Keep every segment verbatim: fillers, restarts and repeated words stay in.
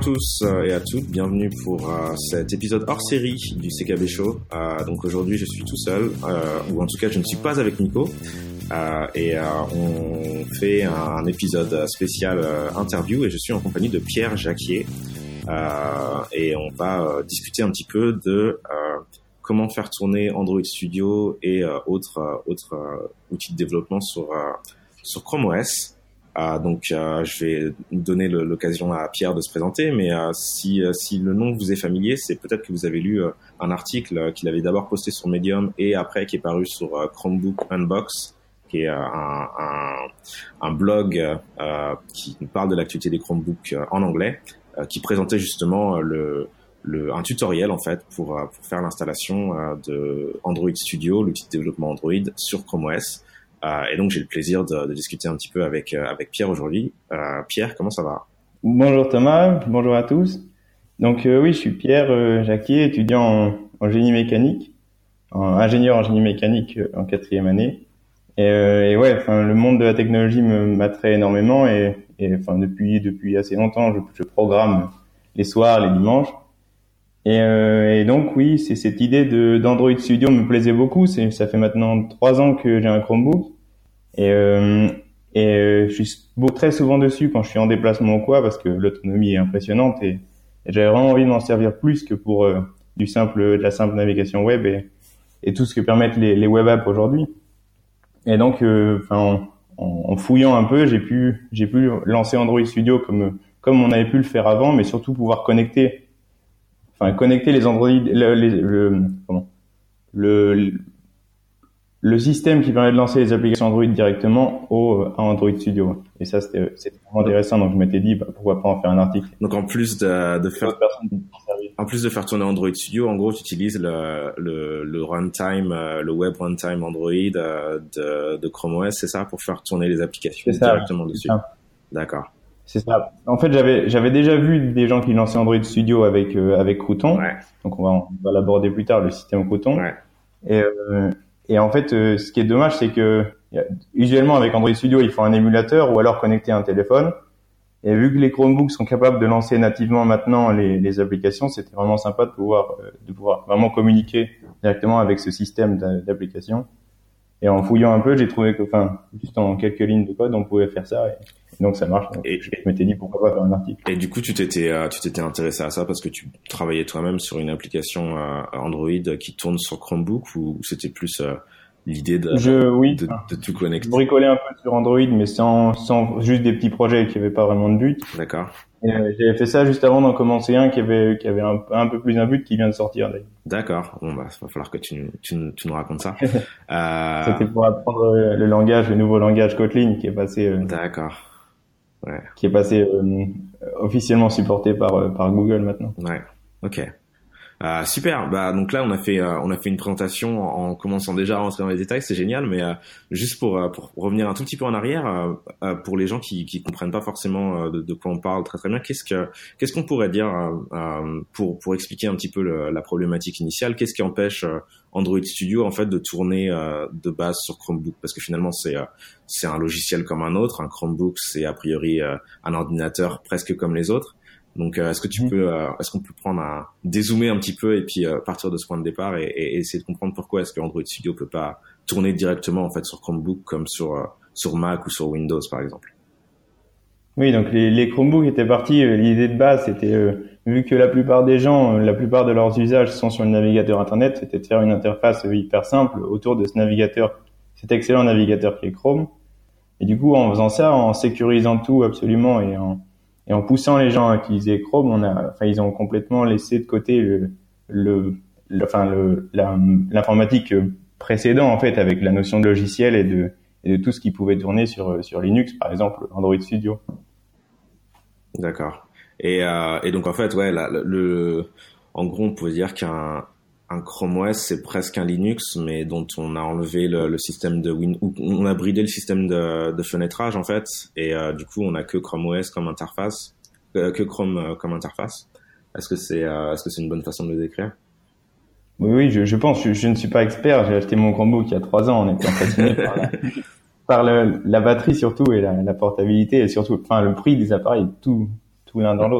tous euh, et à toutes, bienvenue pour euh, cet épisode hors série du C K B Show. Euh, donc aujourd'hui je suis tout seul, euh, ou en tout cas je ne suis pas avec Nico, euh, et euh, on fait un, un épisode spécial euh, interview et je suis en compagnie de Pierre Jacquier, euh, et on va euh, discuter un petit peu de euh, comment faire tourner Android Studio et euh, autres, euh, autres euh, outils de développement sur, euh, sur Chrome O S. Euh, donc, euh, je vais donner le, l'occasion à Pierre de se présenter, mais euh, si, euh, si le nom vous est familier, c'est peut-être que vous avez lu euh, un article euh, qu'il avait d'abord posté sur Medium et après qui est paru sur euh, Chromebook Unbox, qui est euh, un, un, un blog euh, qui parle de l'actualité des Chromebooks euh, en anglais, euh, qui présentait justement euh, le, le, un tutoriel en fait pour, euh, pour faire l'installation euh, de Android Studio, l'outil de développement Android, sur Chrome O S. Euh, et donc j'ai le plaisir de, de discuter un petit peu avec euh, avec Pierre aujourd'hui. Euh, Pierre, comment ça va? Bonjour Thomas, bonjour à tous. Donc euh, oui, je suis Pierre euh, Jacquier, étudiant en, en génie mécanique, en, ingénieur en génie mécanique euh, en quatrième année. Et, euh, et ouais, enfin le monde de la technologie me m'attrait énormément et, et enfin depuis depuis assez longtemps, je, je programme les soirs, les dimanches. Et, euh, et donc oui, c'est cette idée de d'Android Studio me plaisait beaucoup. C'est ça fait maintenant trois ans que j'ai un Chromebook et euh, et euh, je suis très souvent dessus quand je suis en déplacement ou quoi parce que l'autonomie est impressionnante et, et j'avais vraiment envie de m'en servir plus que pour euh, du simple de la simple navigation web et et tout ce que permettent les les web apps aujourd'hui. Et donc euh, enfin en, en fouillant un peu, j'ai pu j'ai pu lancer Android Studio comme comme on avait pu le faire avant, mais surtout pouvoir connecter Enfin, connecter les Android, le, le, le, comment, le, le système qui permet de lancer les applications Android directement au, à Android Studio. Et ça, c'était, c'était vraiment intéressant. Donc, je m'étais dit, bah, pourquoi pas en faire un article. Donc, en plus de, de faire, en plus de faire tourner Android Studio, en gros, tu utilises le, le, le runtime, le web runtime Android de, de Chrome O S, c'est ça, pour faire tourner les applications ça, directement dessus. Ça. D'accord. C'est ça. En fait, j'avais j'avais déjà vu des gens qui lançaient Android Studio avec euh, avec Crouton. Ouais. Donc on va on va l'aborder plus tard, le système Crouton. Ouais. Et euh, et en fait, euh, ce qui est dommage, c'est que usuellement avec Android Studio, il faut un émulateur ou alors connecter un téléphone. Et vu que les Chromebooks sont capables de lancer nativement maintenant les les applications, c'était vraiment sympa de pouvoir euh, de pouvoir vraiment communiquer directement avec ce système d'application. Et en fouillant un peu, j'ai trouvé que, enfin, juste en quelques lignes de code, on pouvait faire ça. Et donc ça marche. Donc, et je m'étais dit pourquoi pas faire un article. Et du coup, tu t'étais, euh, tu t'étais intéressé à ça parce que tu travaillais toi-même sur une application euh, Android qui tourne sur Chromebook, ou c'était plus euh, l'idée de, je, oui, de, de, de tout connecter? Je bricolais un peu sur Android, mais sans, sans juste des petits projets qui n'avaient pas vraiment de but. D'accord. Et, euh, j'avais fait ça juste avant d'en commencer un qui avait, qui avait un, un peu plus un but qui vient de sortir. D'ailleurs. D'accord. Bon, bah, il va falloir que tu, tu, tu nous racontes ça. euh... C'était pour apprendre le langage, le nouveau langage Kotlin qui est passé. Euh... D'accord. Ouais. Qui est passé euh, officiellement supporté par euh, par Google maintenant. Ouais. Ok. Euh, super. Bah donc là on a fait euh, on a fait une présentation en, en commençant déjà à rentrer dans les détails, c'est génial. Mais euh, juste pour euh, pour revenir un tout petit peu en arrière, euh, euh, pour les gens qui qui comprennent pas forcément euh, de, de quoi on parle très très bien, qu'est-ce que qu'est-ce qu'on pourrait dire euh, euh, pour pour expliquer un petit peu le, la problématique initiale? Qu'est-ce qui empêche euh, Android Studio en fait de tourner euh, de base sur Chromebook? Parce que finalement c'est euh, c'est un logiciel comme un autre. Un Chromebook c'est a priori euh, un ordinateur presque comme les autres. Donc, euh, est-ce que tu mmh. peux, euh, est-ce qu'on peut prendre un, dézoomer un petit peu et puis euh, partir de ce point de départ et, et essayer de comprendre pourquoi est-ce que Android Studio peut pas tourner directement en fait sur Chromebook comme sur euh, sur Mac ou sur Windows par exemple? Oui, donc les, les Chromebooks étaient partis. Euh, l'idée de base, c'était euh, vu que la plupart des gens, euh, la plupart de leurs usages sont sur le navigateur Internet, c'était de faire une interface euh, hyper simple autour de ce navigateur, cet excellent navigateur qui est Chrome. Et du coup, en faisant ça, en sécurisant tout absolument et en Et en poussant les gens à utiliser Chrome, on a, enfin, ils ont complètement laissé de côté le, le, le enfin, le, la, l'informatique précédent, en fait, avec la notion de logiciel et de, et de tout ce qui pouvait tourner sur, sur Linux, par exemple, Android Studio. D'accord. Et, euh, et donc, en fait, ouais, la, le, en gros, on peut dire qu'un, un Chrome O S, c'est presque un Linux, mais dont on a enlevé le, le système de Win, on a bridé le système de, de fenêtrage en fait, et euh, du coup on a que Chrome O S comme interface, euh, que Chrome euh, comme interface. Est-ce que c'est, euh, est-ce que c'est une bonne façon de le décrire? Oui, oui, je, je pense. Je, je ne suis pas expert. J'ai acheté mon Chromebook il y a trois ans. On était impressionné par, la, par le, la batterie surtout et la, la portabilité et surtout, enfin le prix des appareils, tout, tout l'un dans l'autre.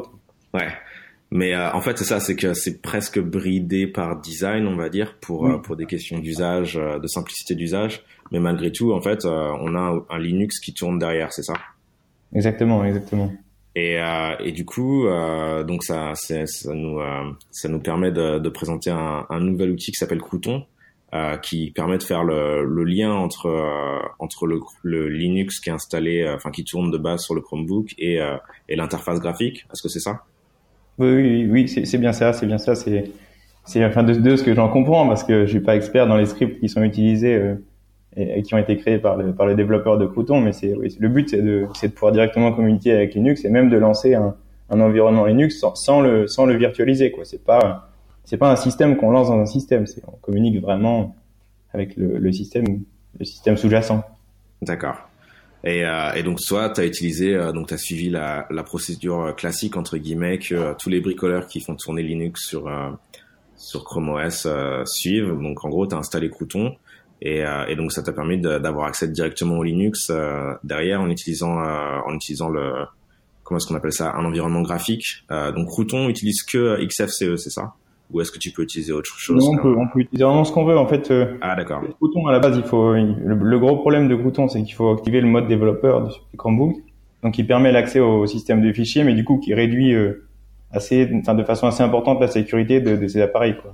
Ouais. Mais euh, en fait, c'est ça, c'est que c'est presque bridé par design, on va dire, pour oui. euh, pour des questions d'usage, euh, de simplicité d'usage. Mais malgré tout, en fait, euh, on a un, un Linux qui tourne derrière, c'est ça? Exactement, exactement. Et euh, et du coup, euh, donc ça, c'est, ça nous euh, ça nous permet de, de présenter un, un nouvel outil qui s'appelle Crouton, euh, qui permet de faire le, le lien entre euh, entre le, le Linux qui est installé, euh, enfin qui tourne de base sur le Chromebook et euh, et l'interface graphique. Est-ce que c'est ça? Oui, oui, oui, c'est, c'est bien ça, c'est bien ça. C'est, c'est enfin de, de ce que j'en comprends, parce que je suis pas expert dans les scripts qui sont utilisés euh, et, et qui ont été créés par le par le développeur de Crouton, mais c'est oui, le but c'est de c'est de pouvoir directement communiquer avec Linux et même de lancer un, un environnement Linux sans, sans le sans le virtualiser, quoi. C'est pas c'est pas un système qu'on lance dans un système, c'est on communique vraiment avec le, le système le système sous-jacent. D'accord. Et, euh, et donc toi, tu as utilisé, euh, donc tu as suivi la, la procédure classique entre guillemets que euh, tous les bricoleurs qui font tourner Linux sur euh, sur Chrome O S euh, suivent. Donc en gros, tu as installé Crouton et, euh, et donc ça t'a permis de, d'avoir accès directement au Linux euh, derrière en utilisant euh, en utilisant le comment est-ce qu'on appelle ça, un environnement graphique. Euh, donc Crouton utilise que X F C E, c'est ça? Ou est-ce que tu peux utiliser autre chose? Non, on peut, on peut utiliser vraiment ce qu'on veut. En fait, euh, ah d'accord. Crouton, à la base, il faut le, le gros problème de Crouton, c'est qu'il faut activer le mode développeur du Chromebook, donc il permet l'accès au système de fichiers, mais du coup qui réduit euh, assez, enfin de façon assez importante la sécurité de, de ces appareils, quoi.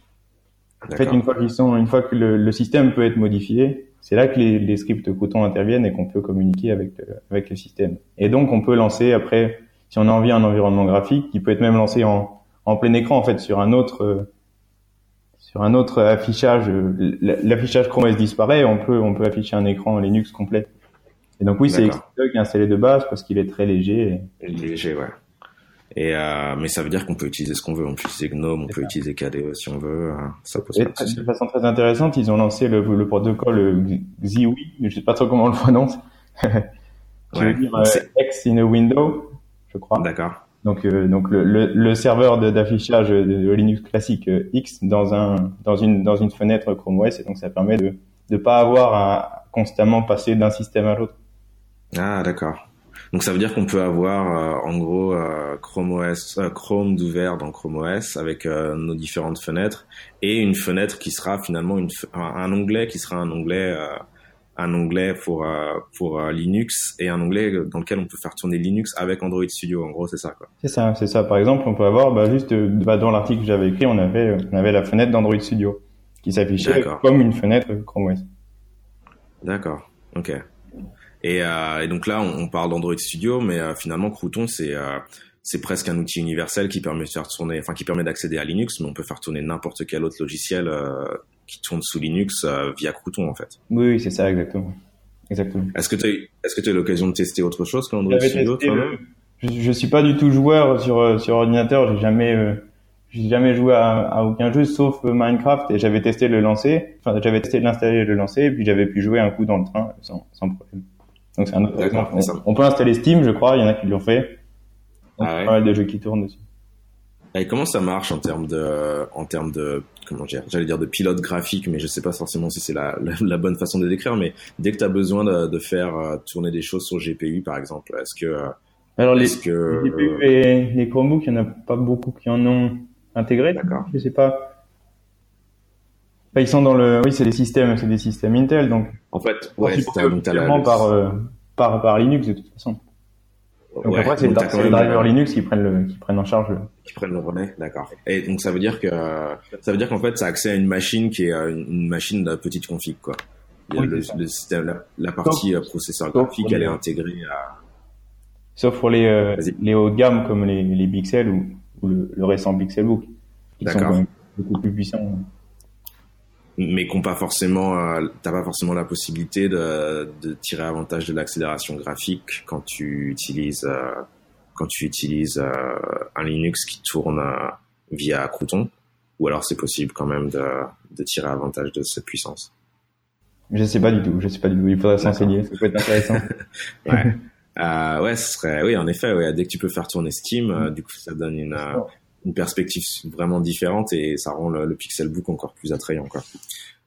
En fait, une fois qu'ils sont, une fois que le, le système peut être modifié, c'est là que les, les scripts Crouton interviennent et qu'on peut communiquer avec le, avec le système. Et donc on peut lancer après, si on a envie, un environnement graphique qui peut être même lancé en en plein écran, en fait, sur un autre euh, sur un autre affichage. Euh, l'affichage Chrome O S disparaît, on peut on peut afficher un écran Linux complet. Et donc oui, D'accord. C'est X F C E qui est installé de base parce qu'il est très léger. Et... Léger, ouais. Et euh, mais ça veut dire qu'on peut utiliser ce qu'on veut. On peut utiliser GNOME, on peut ça. utiliser K D E si on veut. Ça pose et pas de souci. De façon très intéressante, ils ont lancé le, le protocole Xiwi, je sais pas trop comment on le prononce. Je ouais. veux dire euh, X in a window, je crois. D'accord. Donc, euh, donc le, le, le serveur de, d'affichage de, de Linux classique euh, X dans un dans une dans une fenêtre Chrome O S, et donc ça permet de de pas avoir à constamment passer d'un système à l'autre. Ah d'accord. Donc ça veut dire qu'on peut avoir euh, en gros euh, Chrome O S, euh, Chrome d'ouvert dans Chrome O S avec euh, nos différentes fenêtres et une fenêtre qui sera finalement une un, un onglet qui sera un onglet euh, un onglet pour euh, pour euh, Linux et un onglet dans lequel on peut faire tourner Linux avec Android Studio. En gros, c'est ça quoi. C'est ça, c'est ça. Par exemple, on peut avoir bah, juste bah, dans l'article que j'avais écrit, on avait on avait la fenêtre d'Android Studio qui s'affichait D'accord. comme une fenêtre Chrome O S. D'accord. OK. Et, euh, et donc là, on, on parle d'Android Studio, mais euh, finalement, Crouton, c'est euh, c'est presque un outil universel qui permet de faire tourner, enfin qui permet d'accéder à Linux, mais on peut faire tourner n'importe quel autre logiciel euh, qui tourne sous Linux euh, via Crouton en fait. Oui, oui, c'est ça, exactement. Exactement. Est-ce que tu as eu, est-ce que tu as eu l'occasion de tester autre chose que Android Studio toi le... je, je suis pas du tout joueur sur sur ordinateur. J'ai jamais euh, j'ai jamais joué à, à aucun jeu sauf Minecraft, et j'avais testé le lancer. Enfin, j'avais testé de l'installer et de le lancer, et puis j'avais pu jouer un coup dans le train sans sans problème. Donc c'est un autre exemple. On, on peut installer Steam, je crois. Il y en a qui l'ont fait. Donc, ah ouais. Pas mal de jeux qui tournent dessus. Et comment ça marche en termes de, en termes de, comment dire, j'allais dire de pilote graphique, mais je sais pas forcément si c'est la, la, la bonne façon de décrire, mais dès que tu as besoin de, de faire uh, tourner des choses sur G P U, par exemple, est-ce que, uh, alors est-ce les, que, les G P U et les Chromebooks, il y en a pas beaucoup qui en ont intégré. D'accord. Je sais pas. Enfin, ils sont dans le, oui, c'est des systèmes, c'est des systèmes Intel, donc. En fait, ouais, c'est donc t'as la, par, euh, par, par Linux de toute façon. Donc ouais, après, c'est les drivers euh, Linux qui prennent le, qui prennent en charge le... Qui prennent le relais, d'accord. Et donc, ça veut dire que, ça veut dire qu'en fait, ça a accès à une machine qui est une machine de petite config, quoi. Il y a oui, le, le système, la, la partie sauf, processeur graphique, elle les... est intégrée à... Sauf pour les, euh, les hauts de gamme, comme les, les Pixel ou, ou le, le récent Pixelbook. Qui d'accord. sont quand même beaucoup plus puissants. Mais qu'on pas forcément, euh, t'as pas forcément la possibilité de, de tirer avantage de l'accélération graphique quand tu utilises, euh, quand tu utilises euh, un Linux qui tourne euh, via Crouton, ou alors c'est possible quand même de, de tirer avantage de cette puissance. Je sais pas du tout, je sais pas du tout. Il faudrait s'enseigner, ça peut être intéressant. ouais, euh, ouais, ce serait, oui, en effet, ouais, dès que tu peux faire tourner Steam, euh, du coup, ça donne une. Euh, une perspective vraiment différente et ça rend le, le Pixelbook encore plus attrayant, quoi.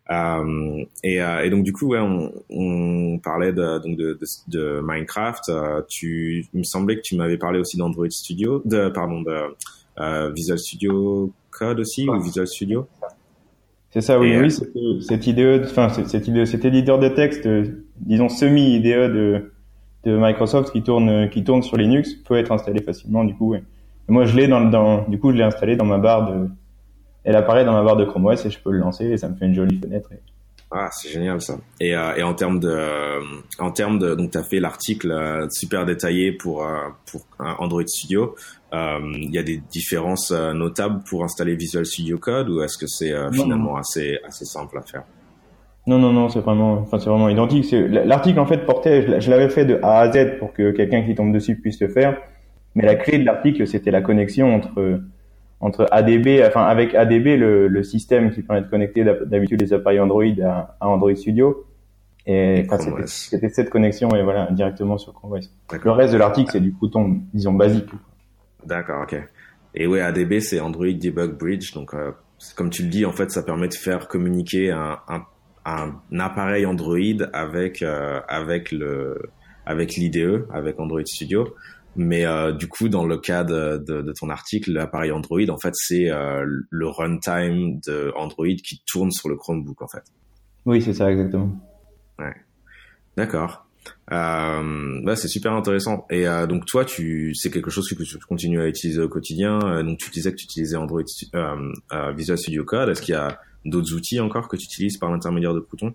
Euh, et, euh, et donc du coup, ouais, on, on parlait de, donc de, de, de Minecraft. Euh, tu, il me semblait que tu m'avais parlé aussi d'Android Studio, de pardon, de euh, Visual Studio Code aussi ou Visual Studio. C'est ça, oui, et, oui, cette, cette I D E, enfin cette I D E, cet éditeur de texte, euh, disons semi-I D E de de Microsoft qui tourne qui tourne sur Linux peut être installé facilement. Du coup, ouais. Moi, je l'ai dans, dans du coup, je l'ai installé dans ma barre de Elle apparaît dans ma barre de Chrome O S et je peux le lancer et ça me fait une jolie fenêtre. Et... Ah, c'est génial ça. Et, euh, et en termes de, euh, en termes de, donc t'as fait l'article euh, super détaillé pour euh, pour Android Studio. Il euh, y a des différences euh, notables pour installer Visual Studio Code ou est-ce que c'est euh, finalement non. assez assez simple à faire? Non, non, non, c'est vraiment, enfin c'est vraiment identique. C'est, l'article en fait portait, je l'avais fait de A à Z pour que quelqu'un qui tombe dessus puisse le faire. Mais la clé de l'article, c'était la connexion entre entre A D B, enfin avec A D B, le, le système qui permet de connecter d'habitude les appareils Android à, à Android Studio. Et, et enfin, c'était, c'était cette connexion et voilà directement sur Chrome O S. Le reste de l'article, c'est du Python, disons basique. D'accord, ok. Et ouais, A D B, c'est Android Debug Bridge. Donc, euh, comme tu le dis, en fait, ça permet de faire communiquer un, un, un appareil Android avec euh, avec le avec l'I D E, avec Android Studio. Mais euh, du coup, dans le cas de, de, de ton article, l'appareil Android, en fait, c'est euh, le runtime de Android qui tourne sur le Chromebook, en fait. Oui, c'est ça, exactement. Ouais. D'accord. Euh, ouais, c'est super intéressant. Et euh, donc toi, tu, c'est quelque chose que tu continues à utiliser au quotidien. Euh, donc tu disais que tu utilisais Android euh, euh, Visual Studio Code. Est-ce qu'il y a d'autres outils encore que tu utilises par l'intermédiaire de Python?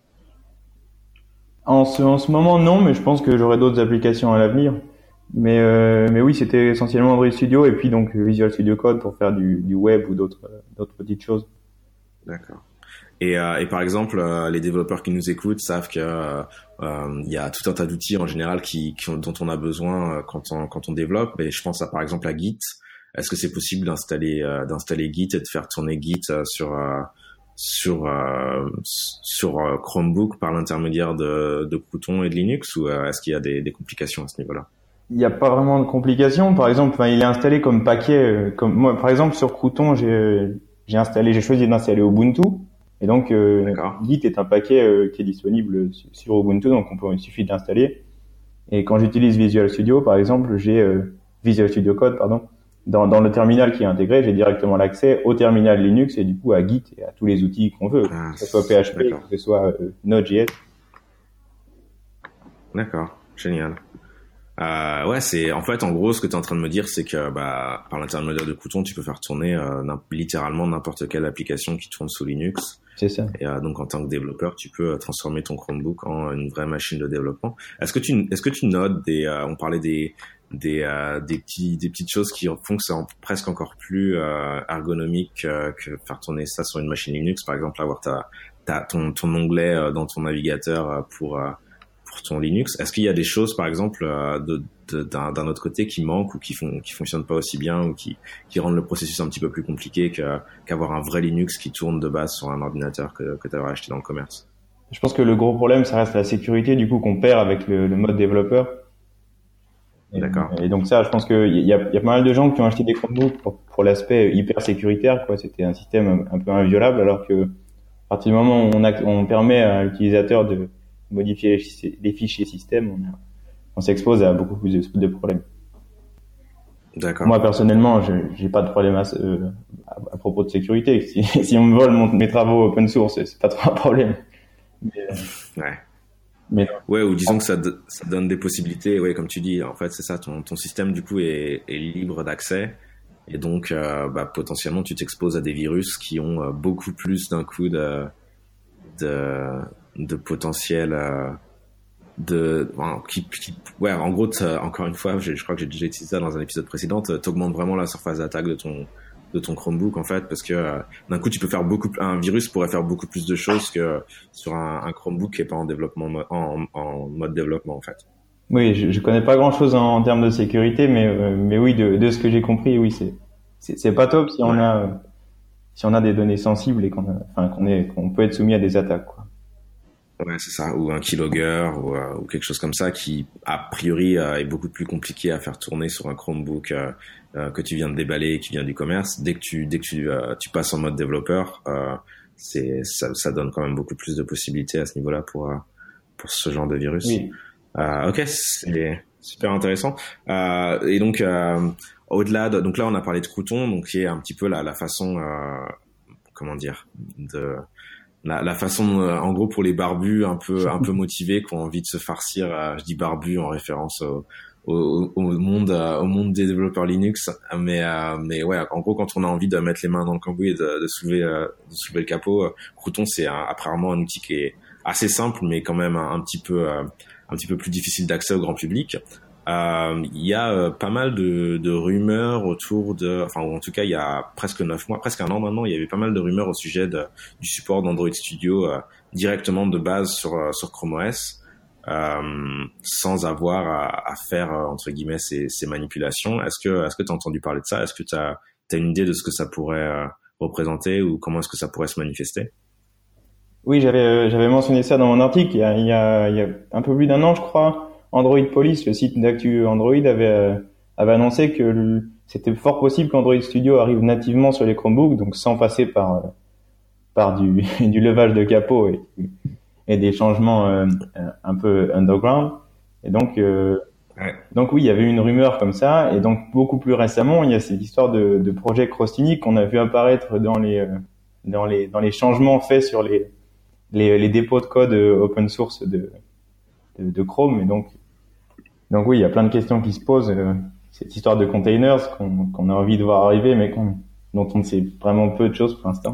En ce, en ce moment, non, mais je pense que j'aurai d'autres applications à l'avenir. Mais euh, mais oui, c'était essentiellement Android Studio et puis donc Visual Studio Code pour faire du, du web ou d'autres d'autres petites choses. D'accord. Et, euh, et par exemple, euh, les développeurs qui nous écoutent savent que euh, euh, y a tout un tas d'outils en général qui, qui ont, dont on a besoin euh, quand on quand on développe. Et je pense à par exemple à Git. Est-ce que c'est possible d'installer euh, d'installer Git et de faire tourner Git euh, sur euh, sur euh, sur euh, Chromebook par l'intermédiaire de, de Python et de Linux ou euh, est-ce qu'il y a des, des complications à ce niveau-là? Il n'y a pas vraiment de complications. Par exemple, enfin, il est installé comme paquet. Euh, comme moi, par exemple, sur Crouton, j'ai j'ai installé, j'ai choisi d'installer Ubuntu. Et donc, euh, Git est un paquet euh, qui est disponible sur Ubuntu, donc on peut, il suffit de l'installer. Et quand j'utilise Visual Studio, par exemple, j'ai euh, Visual Studio Code, pardon, dans, dans le terminal qui est intégré, j'ai directement l'accès au terminal Linux et du coup à Git et à tous les outils qu'on veut, ah, que ce soit P H P, d'accord. Que ce soit euh, Node.js. D'accord, génial. Euh, ouais, c'est en fait en gros ce que tu es en train de me dire, c'est que bah par l'intermédiaire de Python, tu peux faire tourner euh, littéralement n'importe quelle application qui tourne sous Linux. C'est ça. Et euh, donc en tant que développeur, tu peux euh, transformer ton Chromebook en une vraie machine de développement. Est-ce que tu est-ce que tu notes des euh, on parlait des des euh, des petits des petites choses qui font que c'est en, presque encore plus euh, ergonomique euh, que faire tourner ça sur une machine Linux, par exemple avoir ta ta ton ton onglet euh, dans ton navigateur euh, pour euh, pour ton Linux. Est-ce qu'il y a des choses, par exemple, euh, de, de, d'un, d'un autre côté qui manquent ou qui font, qui fonctionnent pas aussi bien ou qui, qui rendent le processus un petit peu plus compliqué que, qu'avoir un vrai Linux qui tourne de base sur un ordinateur que, que tu aurais acheté dans le commerce? Je pense que le gros problème, ça reste la sécurité, du coup, qu'on perd avec le, le mode développeur. Et, D'accord. Et donc ça, je pense qu'il y a, y a pas mal de gens qui ont acheté des Chromebooks pour, pour l'aspect hyper sécuritaire, quoi. C'était un système un, un peu inviolable, alors que à partir du moment où on, a, on permet à l'utilisateur de modifier les fichiers système, on, a, on s'expose à beaucoup plus de, de problèmes. D'accord. Moi, personnellement, je j'ai pas de problème à, euh, à, à propos de sécurité. Si, si on me vole mon, mes travaux open source, c'est pas trop un problème. Mais, ouais. Mais ouais, ou disons que ça, ça donne des possibilités. Ouais, comme tu dis, en fait, c'est ça. Ton, ton système, du coup, est, est libre d'accès. Et donc, euh, bah, potentiellement, tu t'exposes à des virus qui ont euh, beaucoup plus d'un coup de... de de potentiel euh, de enfin, qui, qui ouais en gros encore une fois je, je crois que j'ai déjà utilisé ça dans un épisode précédent, t'augmentes vraiment la surface d'attaque de ton de ton Chromebook en fait, parce que euh, d'un coup tu peux faire beaucoup un virus pourrait faire beaucoup plus de choses que sur un, un Chromebook qui est pas en développement en, en mode développement en fait. Oui, je, je connais pas grand chose en, en termes de sécurité, mais euh, mais oui, de, de ce que j'ai compris, oui, c'est c'est, c'est pas top si on ouais. a euh, si on a des données sensibles et qu'on a, enfin qu'on est qu'on peut être soumis à des attaques, quoi. Ouais, c'est ça, ou un keylogger ou, euh, ou quelque chose comme ça qui a priori euh, est beaucoup plus compliqué à faire tourner sur un Chromebook euh, euh, que tu viens de déballer et qui vient du commerce. Dès que tu dès que tu euh, tu passes en mode développeur, euh, c'est ça, ça donne quand même beaucoup plus de possibilités à ce niveau-là pour pour ce genre de virus. Oui. Euh, ok, c'est super intéressant. Euh, et donc euh, au-delà de, donc là on a parlé de croutons, donc qui est un petit peu la la façon euh, comment dire de La, la façon, euh, en gros, pour les barbus un peu un peu motivés qui ont envie de se farcir, euh, je dis barbus en référence au, au, au monde euh, au monde des développeurs Linux, mais euh, mais ouais, en gros, quand on a envie de mettre les mains dans le cambouis et de, de soulever euh, de soulever le capot, euh, Crouton c'est un, apparemment un outil qui est assez simple, mais quand même un, un petit peu euh, un petit peu plus difficile d'accès au grand public. Euh, il y a euh, pas mal de, de rumeurs autour de, enfin ou en tout cas il y a presque neuf mois, presque un an maintenant, il y avait pas mal de rumeurs au sujet de, du support d'Android Studio euh, directement de base sur euh, sur Chrome O S, euh, sans avoir à, à faire euh, entre guillemets ces, ces manipulations. Est-ce que est-ce que t'as entendu parler de ça? Est-ce que t'as t'as une idée de ce que ça pourrait euh, représenter ou comment est-ce que ça pourrait se manifester? Oui, j'avais euh, j'avais mentionné ça dans mon article. Il y a il y a, il y a un peu plus d'un an, je crois. Android Police, le site d'actu Android, avait euh, avait annoncé que le, c'était fort possible qu'Android Studio arrive nativement sur les Chromebooks, donc sans passer par euh, par du du levage de capot et, et des changements euh, un peu underground. Et donc euh, ouais. donc oui, il y avait une rumeur comme ça. Et donc beaucoup plus récemment, il y a cette histoire de, de projet Crostini qu'on a vu apparaître dans les euh, dans les dans les changements faits sur les les, les dépôts de code open source de de, de Chrome. Et donc Donc oui, il y a plein de questions qui se posent. Euh, cette histoire de containers qu'on, qu'on a envie de voir arriver, mais qu'on, dont on ne sait vraiment peu de choses pour l'instant.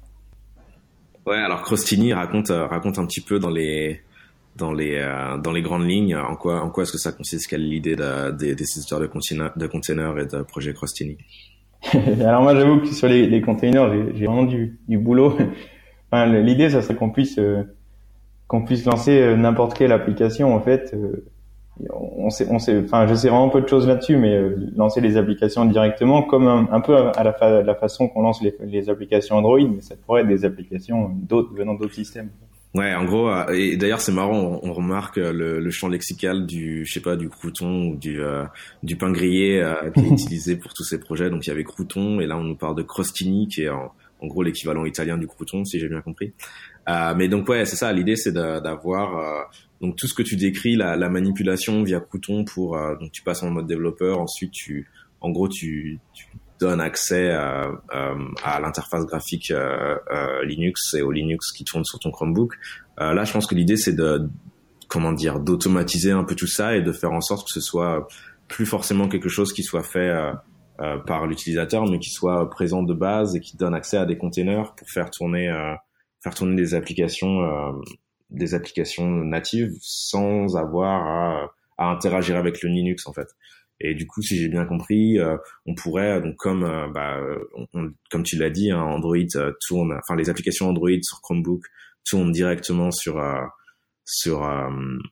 Ouais, alors Crostini raconte euh, raconte un petit peu dans les dans les euh, dans les grandes lignes en quoi en quoi est-ce que ça consiste, quelle est l'idée de, de, des histoires de containers de containers et de projet Crostini. Alors moi, j'avoue que sur les, les containers, j'ai, j'ai vraiment du, du boulot. Enfin, l'idée, ça serait qu'on puisse euh, qu'on puisse lancer euh, n'importe quelle application en fait. Euh, on sait, on sait, enfin, je sais vraiment peu de choses là-dessus, mais euh, lancer les applications directement, comme un, un peu à la, fa- la façon qu'on lance les, les applications Android, mais ça pourrait être des applications d'autres, venant d'autres systèmes. Ouais, en gros, euh, et d'ailleurs c'est marrant, on, on remarque le, le champ lexical du, je sais pas, du crouton ou du euh, du pain grillé euh, qui est utilisé pour tous ces projets. Donc il y avait crouton et là on nous parle de crostini qui est en, en gros l'équivalent italien du crouton, si j'ai bien compris. Euh, mais donc ouais, c'est ça. L'idée c'est de, d'avoir euh, donc tout ce que tu décris, la, la manipulation via crouton pour euh, donc tu passes en mode développeur, ensuite tu, en gros tu, tu donnes accès à, à, à l'interface graphique euh, euh, Linux et au Linux qui tourne sur ton Chromebook. Euh, là, je pense que l'idée c'est de comment dire d'automatiser un peu tout ça et de faire en sorte que ce soit plus forcément quelque chose qui soit fait euh, euh, par l'utilisateur, mais qui soit présent de base et qui donne accès à des containers pour faire tourner euh, faire tourner des applications euh, des applications natives sans avoir à, à interagir avec le Linux en fait. Et du coup, si j'ai bien compris, euh, on pourrait donc comme euh, bah on, on, comme tu l'as dit, hein, Android euh, tourne, enfin les applications Android sur Chromebook tournent directement sur euh, sur euh,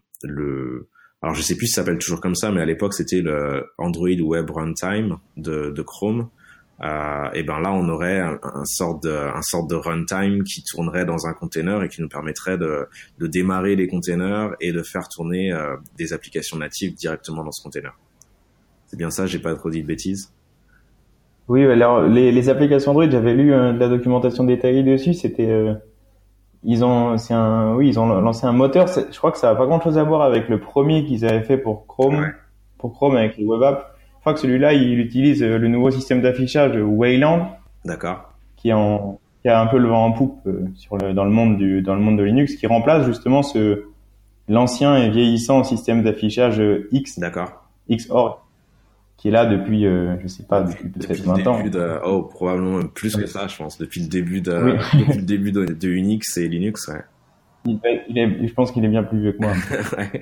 le alors je sais plus si ça s'appelle toujours comme ça, mais à l'époque c'était le Android Web Runtime de de Chrome. Euh, et ben là on aurait un, un sort de un sort de runtime qui tournerait dans un container et qui nous permettrait de de démarrer les containers et de faire tourner euh, des applications natives directement dans ce container. C'est bien ça, j'ai pas trop dit de bêtises. Oui, alors les, les applications Android, j'avais lu euh, de la documentation détaillée dessus. C'était euh, ils ont c'est un oui ils ont lancé un moteur. C'est, je crois que ça a pas grand chose à voir avec le premier qu'ils avaient fait pour Chrome Ouais. pour Chrome avec les web apps. Je crois que celui-là, il utilise le nouveau système d'affichage de Wayland, D'accord. qui est en, qui a un peu le vent en poupe euh, sur le, dans le monde du, dans le monde de Linux, qui remplace justement ce, l'ancien et vieillissant système d'affichage X, D'accord. Xorg, qui est là depuis, euh, je sais pas, depuis, Depuis peut-être le vingt ans. début de, oh, probablement même plus que ça, je pense, depuis le début de, Oui. depuis le début de, de Unix et Linux, ouais. Il, il est, je pense qu'il est bien plus vieux que moi. Ouais.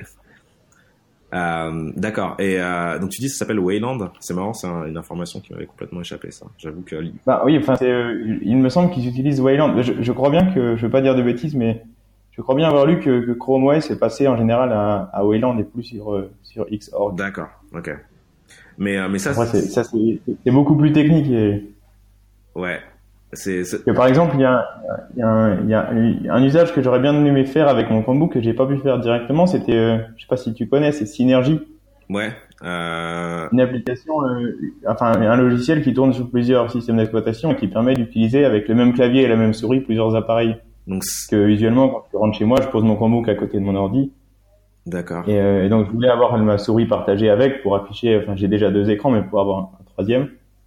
Euh, d'accord. Et euh, donc tu dis que ça s'appelle Wayland. C'est marrant, c'est un, une information qui m'avait complètement échappé. Ça. J'avoue que. Bah oui, enfin, c'est, euh, il me semble qu'ils utilisent Wayland. Je, je crois bien que, je veux pas dire de bêtises, mais je crois bien avoir lu que, que Chrome O S est passé en général à, à Wayland et plus sur euh, sur Xorg. D'accord. Ok. Mais euh, mais ça. Après, c'est, ça c'est, c'est beaucoup plus technique. Et... Ouais. C'est, c'est... Que, par exemple, il y a, il y a, un, il y a un usage que j'aurais bien aimé faire avec mon Chromebook que j'ai pas pu faire directement. C'était, euh, je sais pas si tu connais, c'est Synergy. Ouais. Euh... Une application, euh, enfin un logiciel qui tourne sur plusieurs systèmes d'exploitation et qui permet d'utiliser avec le même clavier et la même souris plusieurs appareils. Donc, Parce que visuellement, quand je rentre chez moi, je pose mon Chromebook à côté de mon ordi. D'accord. Et, euh, et donc je voulais avoir ma souris partagée avec pour afficher. Enfin, j'ai déjà deux écrans, mais pour avoir un, un troisième.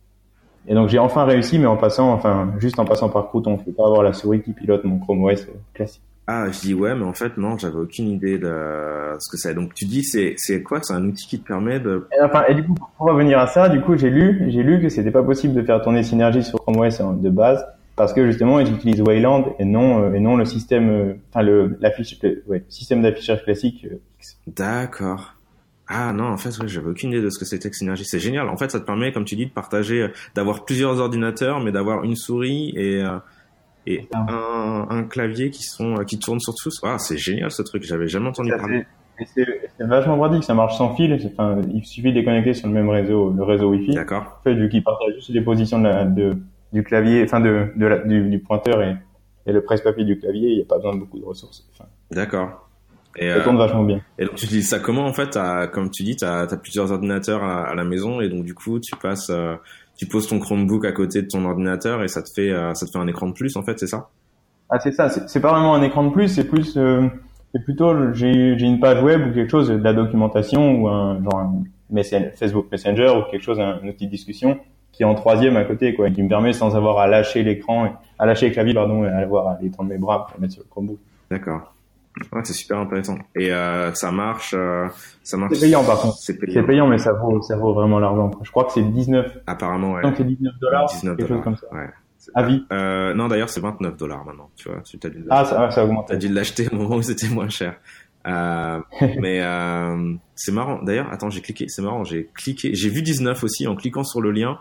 Et donc j'ai enfin réussi, mais en passant, enfin juste en passant par Crouton. Je peux pas avoir la souris qui pilote mon Chrome O S classique. Ah, je dis ouais, mais en fait non, j'avais aucune idée de ce que c'est. Donc tu dis c'est c'est quoi? C'est un outil qui te permet de. Et, enfin, et du coup, pour revenir à ça, du coup, j'ai lu, j'ai lu que c'était pas possible de faire tourner Synergy sur Chrome O S de base parce que justement, ils utilisent Wayland et non euh, et non le système, euh, enfin le l'affiche, le, ouais, le système d'affichage classique. Euh, D'accord. Ah non, en fait, ouais, j'avais aucune idée de ce que c'était que Synergy. C'est génial. En fait, ça te permet, comme tu dis, de partager, d'avoir plusieurs ordinateurs, mais d'avoir une souris et euh, et un, un clavier qui sont qui tournent sur tous. Ah, c'est génial ce truc. J'avais jamais entendu ça, parler. C'est, c'est, c'est vachement pratique. Ça marche sans fil. C'est, enfin, il suffit de les connecter sur le même réseau, le réseau Wi-Fi. D'accord. En fait, vu qu'ils partagent juste les positions de la, de, du clavier, enfin de, de la, du, du pointeur et, et le presse-papier du clavier, il n'y a pas besoin de beaucoup de ressources. Enfin, D'accord. Et, ça tourne euh, vachement bien. Et donc tu utilises ça comment en fait? T'as, comme tu dis, t'as as plusieurs ordinateurs à, à la maison et donc du coup tu passes, euh, tu poses ton Chromebook à côté de ton ordinateur et ça te fait, euh, ça te fait un écran de plus en fait, c'est ça? Ah, c'est ça. C'est, c'est pas vraiment un écran de plus. C'est plus, euh, c'est plutôt j'ai j'ai une page web ou quelque chose, de la documentation ou un genre un messen- Facebook Messenger ou quelque chose, un, un outil de discussion qui est en troisième à côté, quoi, et qui me permet sans avoir à lâcher l'écran, et, à lâcher le clavier, pardon, et à avoir à l'étendre mes bras pour le mettre sur le Chromebook. D'accord. Ouais, c'est super intéressant. Et euh, ça marche, euh, ça marche. C'est payant par contre. C'est payant. C'est payant, mais ça vaut, ça vaut vraiment l'argent. Je crois que c'est dix-neuf. Apparemment, ouais. Donc c'est dix-neuf dollars, dix-neuf quelque chose comme ça. Ouais. À vie. Euh, non, d'ailleurs, c'est vingt-neuf dollars maintenant. Tu vois, tu t'as dû Ah, ça, ça augmente. T'as dû l'acheter au moment où c'était moins cher. Euh, mais euh, c'est marrant. D'ailleurs, attends, j'ai cliqué. C'est marrant. J'ai cliqué. J'ai vu dix-neuf aussi en cliquant sur le lien.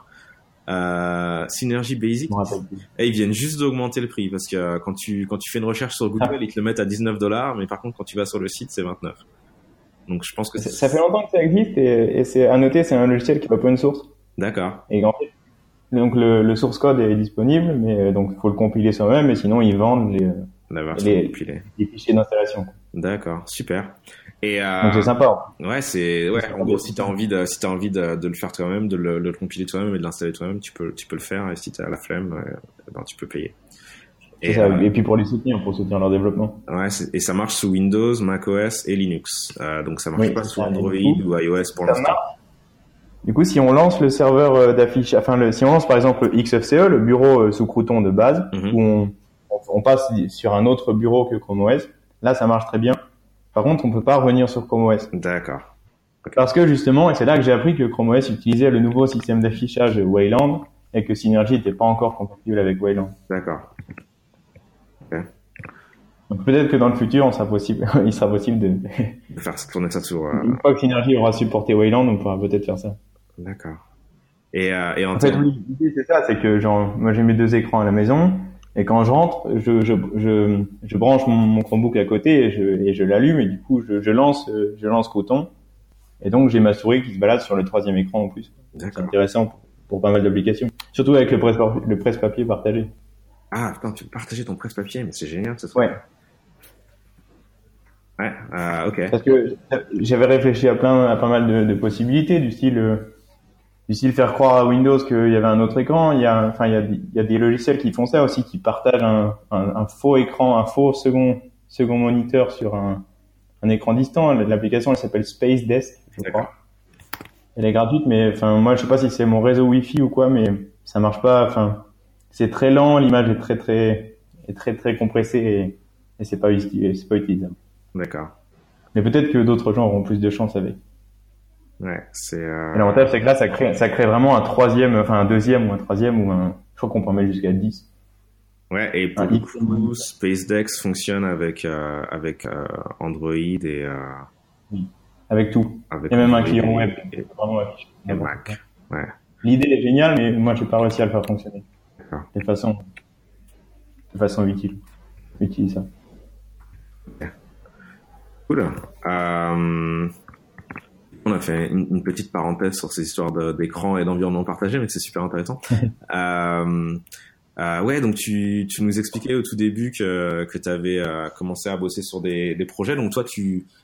Euh, Synergy Basic. Et ils viennent juste d'augmenter le prix parce que euh, quand tu quand tu fais une recherche sur Google, ah. ils te le mettent à dix-neuf dollars, mais par contre quand tu vas sur le site, c'est vingt-neuf. Donc je pense que c'est... ça fait longtemps que ça existe et, et c'est à noter, c'est un logiciel qui est open source. D'accord. Et en fait, donc le, le source code est disponible, mais donc il faut le compiler soi-même, et sinon ils vendent les la version les, compilée. les fichiers d'installation. D'accord, super. Et euh, donc c'est sympa. Ouais, c'est ouais. En gros, si t'as envie de, si t'as envie de, de le faire toi-même, de le, de le compiler toi-même et de l'installer toi-même, tu peux, tu peux le faire. Et si t'as la flemme, euh, ben tu peux payer. Et, ça, euh, et puis pour les soutenir, pour soutenir leur développement. Ouais, c'est, et ça marche sous Windows, macOS et Linux. Euh, donc ça marche oui, pas sous ça, Android coup, ou iOS pour l'instant. Marche. Du coup, si on lance le serveur d'affichage, enfin, le, si on lance par exemple le X F C E, le bureau sous Crouton de base, mm-hmm. où on, on passe sur un autre bureau que Chrome O S, là, ça marche très bien. Par contre, on peut pas revenir sur Chrome O S. D'accord. Okay. Parce que justement, et c'est là que j'ai appris que Chrome O S utilisait le nouveau système d'affichage Wayland et que Synergy n'était pas encore compatible avec Wayland. D'accord. Okay. Donc peut-être que dans le futur, on sera possible, il sera possible de, de faire tourner ça sur. Euh... Une fois que Synergy aura supporté Wayland, on pourra peut-être faire ça. D'accord. Et, euh, et en, en fait, oui, l'idée c'est ça, c'est que genre, moi j'ai mes deux écrans à la maison. Et quand je rentre, je, je, je, je branche mon, mon Chromebook à côté et je, et je l'allume et du coup je, je lance, je lance Crouton. Et donc j'ai ma souris qui se balade sur le troisième écran en plus. C'est intéressant pour, pour pas mal d'applications. Surtout avec le presse, le presse-papier partagé. Ah, putain, tu peux partager ton presse-papier, mais c'est génial ce truc. Ouais. Ouais, euh, ok. Parce que j'avais réfléchi à plein, à pas mal de, de possibilités du style. Euh, Du style faire croire à Windows qu'il y avait un autre écran. Il y a, enfin, il y a, il y a des logiciels qui font ça aussi, qui partagent un, un, un faux écran, un faux second, second moniteur sur un, un écran distant. L'application, elle s'appelle Space Desk, je crois. Elle est gratuite, mais enfin, moi, je sais pas si c'est mon réseau Wi-Fi ou quoi, mais ça marche pas. Enfin, c'est très lent, l'image est très, très, est très, très compressée et, et c'est pas, c'est pas utilisable. D'accord. Mais peut-être que d'autres gens auront plus de chance avec. Ouais, c'est. Euh... Et l'avantage, c'est que là, ça crée, ça crée vraiment un troisième, enfin un deuxième ou un troisième ou un. Je crois qu'on peut en mettre jusqu'à dix. Ouais, et pour le coup, SpaceDex fonctionne avec euh, avec euh, Android et. Euh... Oui, avec tout. Avec et même Android un client web. Et, vraiment et Mac. Ouais. L'idée est géniale, mais moi, j'ai pas réussi à le faire fonctionner. D'accord. De façon, de façon utile, utilisable. Okay. Cool. Euh... On a fait une, une petite parenthèse sur ces histoires de, d'écran et d'environnement partagé, mais c'est super intéressant. euh, euh, ouais, donc tu, tu nous expliquais au tout début que, que tu avais euh, commencé à bosser sur des, des projets. Donc toi, tu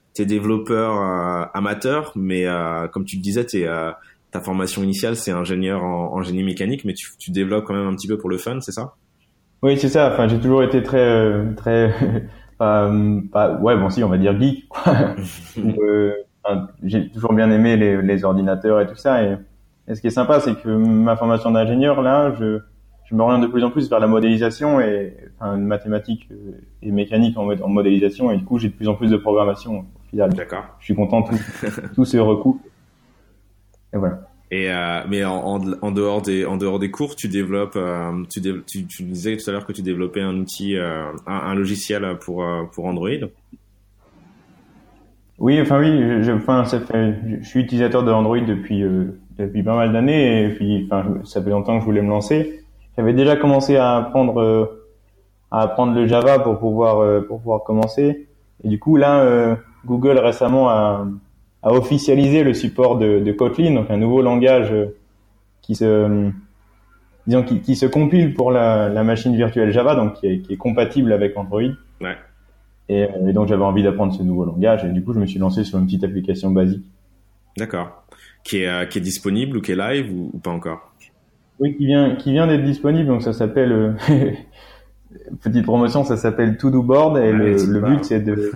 t'es développeur euh, amateur, mais euh, comme tu le disais, t'es, euh, ta formation initiale c'est ingénieur en, en génie mécanique, mais tu, tu développes quand même un petit peu pour le fun, c'est ça? Oui, c'est ça. Enfin, j'ai toujours été très, euh, très, pas, pas, ouais, bon, si, on va dire geek, quoi. Donc, euh, enfin, j'ai toujours bien aimé les, les ordinateurs et tout ça. Et, et ce qui est sympa, c'est que ma formation d'ingénieur, là, je, je m'oriente de plus en plus vers la modélisation et, enfin, mathématiques et mécanique en, en modélisation. Et du coup, j'ai de plus en plus de programmation au final. D'accord. Je suis content, tout, tout se recoupe. Et voilà. Et euh, mais en, en, en dehors des en dehors des cours, tu développes, euh, tu, dé, tu tu disais tout à l'heure que tu développais un outil, euh, un, un logiciel pour euh, pour Android. Oui, enfin oui, je, je, enfin ça fait, je suis utilisateur de Android depuis euh, depuis pas mal d'années et puis enfin ça fait longtemps que je voulais me lancer. J'avais déjà commencé à apprendre euh, à apprendre le Java pour pouvoir euh, pour pouvoir commencer. Et du coup là, euh, Google récemment a a officialisé le support de, de Kotlin, donc un nouveau langage euh, qui se euh, disons qui, qui se compile pour la, la machine virtuelle Java, donc qui est, qui est compatible avec Android. Ouais. Et, et donc j'avais envie d'apprendre ce nouveau langage et du coup je me suis lancé sur une petite application basique. D'accord. Qui est euh, qui est disponible ou qui est live ou, ou pas encore? Oui, qui vient qui vient d'être disponible, donc ça s'appelle euh, petite promotion, ça s'appelle To Do Board et ouais, le, le but c'est de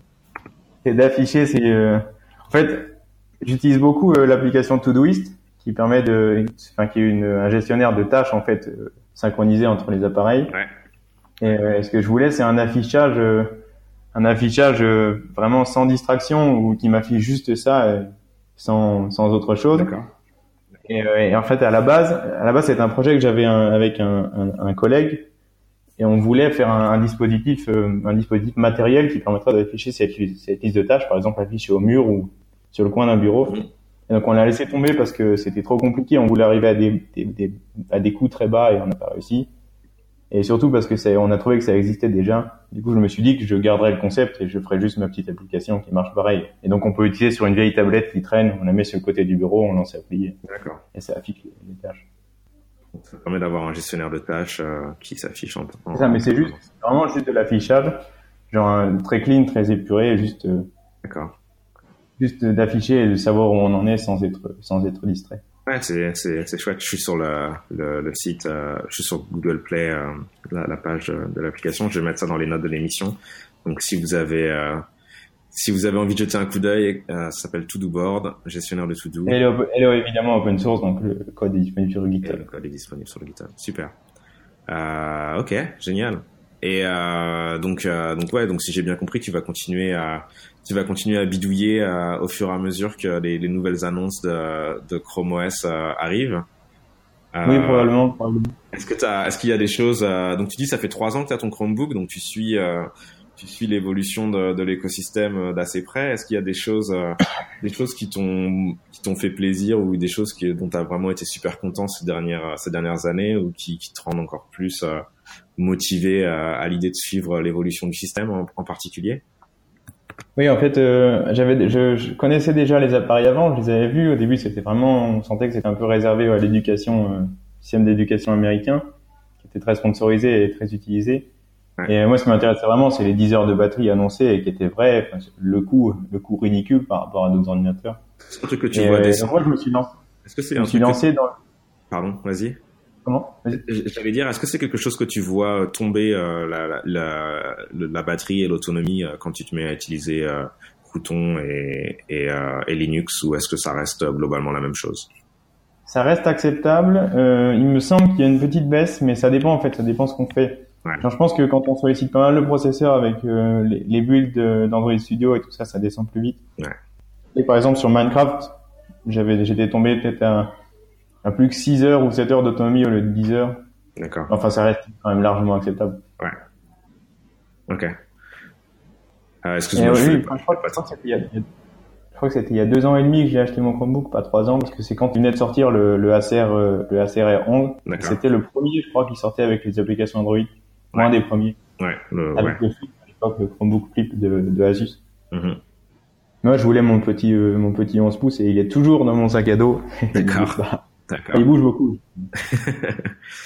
c'est d'afficher ces euh, en fait j'utilise beaucoup euh, l'application Todoist qui permet de enfin qui est une un gestionnaire de tâches en fait euh, synchronisé entre les appareils. Ouais. Et euh, ce que je voulais c'est un affichage euh, un affichage euh, vraiment sans distraction ou qui m'affiche juste ça euh, sans sans autre chose. D'accord. Et, euh, et en fait à la base à la base c'est un projet que j'avais un, avec un, un, un collègue et on voulait faire un, un dispositif euh, un dispositif matériel qui permettra d'afficher cette, cette liste de tâches, par exemple affichée au mur ou sur le coin d'un bureau. Et donc on l'a laissé tomber parce que c'était trop compliqué, on voulait arriver à des, des, des à des coûts très bas et on n'a pas réussi. Et surtout parce que c'est, on a trouvé que ça existait déjà. Du coup, je me suis dit que je garderais le concept et je ferais juste ma petite application qui marche pareil. Et donc, on peut utiliser sur une vieille tablette qui traîne, on la met sur le côté du bureau, on lance l'appli. D'accord. Et ça affiche les, les tâches. Donc, ça permet d'avoir un gestionnaire de tâches euh, qui s'affiche en temps. C'est ça, mais c'est juste, c'est vraiment juste de l'affichage. Genre, un, très clean, très épuré, juste, euh, D'accord. Juste d'afficher et de savoir où on en est sans être, sans être distrait. Ouais, c'est, c'est, c'est chouette. Je suis sur le, le, le site, euh, je suis sur Google Play, euh, la, la page de l'application. Je vais mettre ça dans les notes de l'émission. Donc, si vous avez, euh, si vous avez envie de jeter un coup d'œil, euh, ça s'appelle To Do Board, gestionnaire de To Do. Elle est, elle est évidemment open source, donc le, le code est disponible sur le GitHub. Et le code est disponible sur le GitHub. Super. Euh, ok, génial. Et euh, donc, euh, donc ouais, donc si j'ai bien compris, tu vas continuer à, tu vas continuer à bidouiller euh, au fur et à mesure que les, les nouvelles annonces de, de Chrome O S euh, arrivent. Euh, oui, probablement, probablement. Est-ce que t'as, est-ce qu'il y a des choses euh, donc tu dis ça fait trois ans que tu as ton Chromebook, donc tu suis, euh, tu suis l'évolution de, de l'écosystème d'assez près. Est-ce qu'il y a des choses, euh, des choses qui t'ont, qui t'ont fait plaisir ou des choses qui, dont tu as vraiment été super content ces dernières, ces dernières années ou qui, qui te rendent encore plus euh, motivé à, à l'idée de suivre l'évolution du système en, en particulier? Oui, en fait, euh, j'avais, je, je connaissais déjà les appareils avant, je les avais vus. Au début, c'était vraiment, on sentait que c'était un peu réservé à l'éducation, euh, système d'éducation américain, qui était très sponsorisé et très utilisé. Ouais. Et moi, ce qui m'intéressait vraiment, c'est les dix heures de batterie annoncées et qui étaient vraies, enfin, le coût, le coût ridicule par rapport à d'autres ordinateurs. C'est un truc que tu et, vois euh, des... donc moi, je me suis lancé. Est-ce que c'est je un me suis truc lancé que... dans. Pardon, vas-y. Comment? Vas-y. J'allais dire, est-ce que c'est quelque chose que tu vois tomber euh, la, la, la, la batterie et l'autonomie euh, quand tu te mets à utiliser euh, Qton et, et, euh, et Linux, ou est-ce que ça reste globalement la même chose? Ça reste acceptable. Euh, il me semble qu'il y a une petite baisse, mais ça dépend en fait, ça dépend ce qu'on fait. Ouais. Genre, je pense que quand on sollicite pas mal le processeur avec euh, les, les builds d'Android Studio et tout ça, ça descend plus vite. Ouais. Et par exemple sur Minecraft, j'avais j'étais tombé peut-être à, à plus que six heures ou sept heures d'autonomie au lieu de dix heures. D'accord. Enfin, ça reste quand même largement acceptable. Ouais. Ok. Euh, excuse-moi, je, je, oui, je, crois que, je, crois que c'était il y a, je crois que c'était il y a deux ans et demi que j'ai acheté mon Chromebook, pas trois ans, parce que c'est quand il venait de sortir le, le A C R, le A C R onze. C'était le premier, je crois, qui sortait avec les applications Android. Ouais. Un des premiers. Ouais. Le, avec ouais. le flip, à l'époque, le Chromebook Flip de, de Asus. Mm-hmm. Moi, je voulais mon petit, euh, mon petit onze pouces et il est toujours dans mon sac à dos. D'accord. D'accord. Il bouge beaucoup.